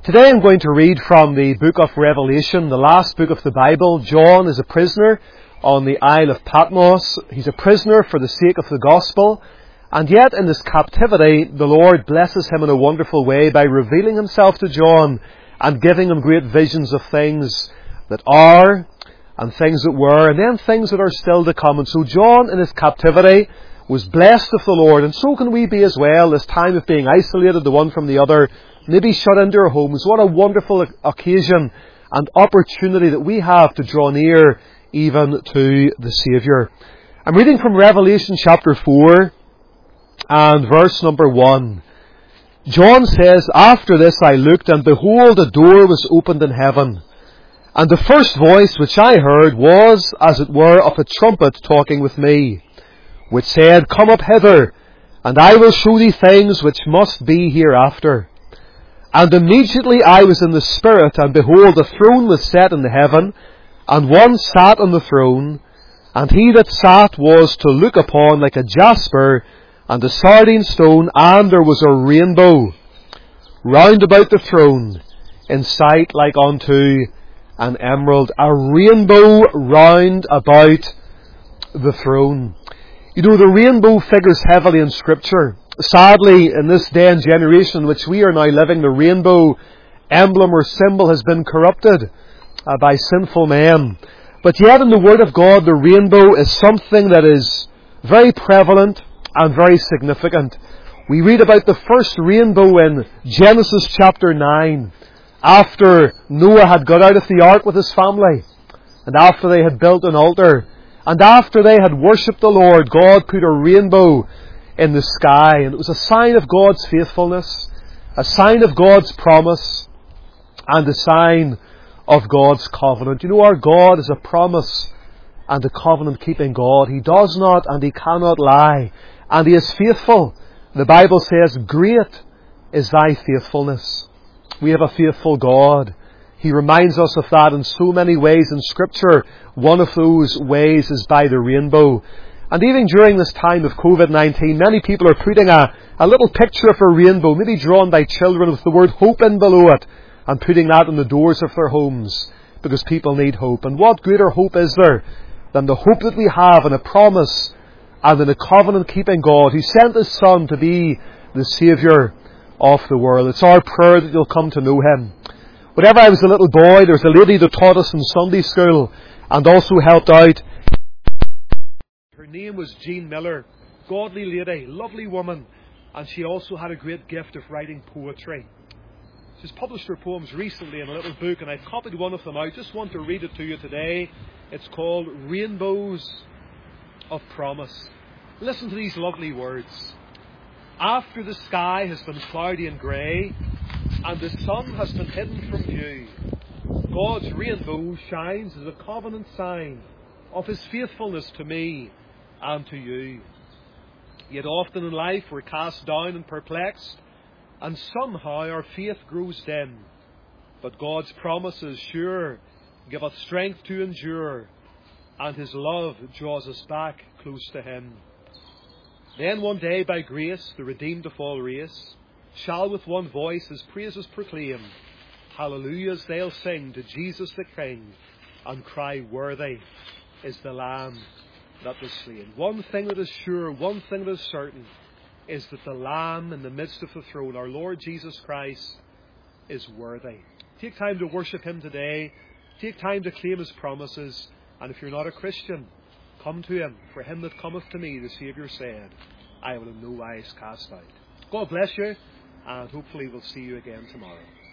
Today I'm going to read from the book of Revelation, the last book of the Bible. John is a prisoner on the Isle of Patmos. He's a prisoner for the sake of the gospel. And yet in this captivity, the Lord blesses him in a wonderful way by revealing himself to John and giving him great visions of things that are and things that were and then things that are still to come. And so John in his captivity was blessed of the Lord, and so can we be as well. This time of being isolated, the one from the other, maybe shut into our homes. What a wonderful occasion and opportunity that we have to draw near even to the Saviour. I'm reading from Revelation chapter 4 and verse number 1. John says, "After this I looked, and behold, a door was opened in heaven. And the first voice which I heard was, as it were, of a trumpet talking with me, which said, Come up hither, and I will show thee things which must be hereafter. And immediately I was in the Spirit, and behold, a throne was set in the heaven, and one sat on the throne, and he that sat was to look upon like a jasper and a sardine stone, and there was a rainbow round about the throne, in sight like unto an emerald." A rainbow round about the throne. You know, the rainbow figures heavily in Scripture. Sadly, in this day and generation in which we are now living, the rainbow emblem or symbol has been corrupted by sinful men. But yet in the Word of God, the rainbow is something that is very prevalent and very significant. We read about the first rainbow in Genesis chapter 9, after Noah had got out of the ark with his family, and after they had built an altar, and after they had worshipped the Lord, God put a rainbow in the sky, and it was a sign of God's faithfulness, a sign of God's promise, and a sign of God's covenant. You know, our God is a promise and a covenant-keeping God. He does not and He cannot lie, and He is faithful. The Bible says, "Great is thy faithfulness." We have a faithful God. He reminds us of that in so many ways in Scripture. One of those ways is by the rainbow. And even during this time of COVID-19, many people are putting a little picture of a rainbow, maybe drawn by children with the word hope in below it, and putting that on the doors of their homes, because people need hope. And what greater hope is there than the hope that we have in a promise and in a covenant-keeping God who sent His Son to be the Saviour of the world. It's our prayer that you'll come to know Him. Whenever I was a little boy, there was a lady that taught us in Sunday school and also helped out. Her name was Jean Miller. Godly lady, lovely woman, and she also had a great gift of writing poetry. She's published her poems recently in a little book, and I've copied one of them out. I just want to read it to you today. It's called Rainbows of Promise. Listen to these lovely words. "After the sky has been cloudy and grey, and the sun has been hidden from view, God's rainbow shines as a covenant sign of His faithfulness to me and to you. Yet often in life we're cast down and perplexed, and somehow our faith grows dim. But God's promises sure give us strength to endure, and His love draws us back close to Him. Then one day by grace the redeemed of all race shall with one voice His praises proclaim. Hallelujahs they'll sing to Jesus the King, and cry, Worthy is the Lamb that was slain." One thing that is sure, one thing that is certain, is that the Lamb in the midst of the throne, our Lord Jesus Christ, is worthy. Take time to worship Him today. Take time to claim His promises. And if you're not a Christian, come to Him. For him that cometh to me, the Saviour said, I will in no wise cast out. God bless you, and hopefully we'll see you again tomorrow.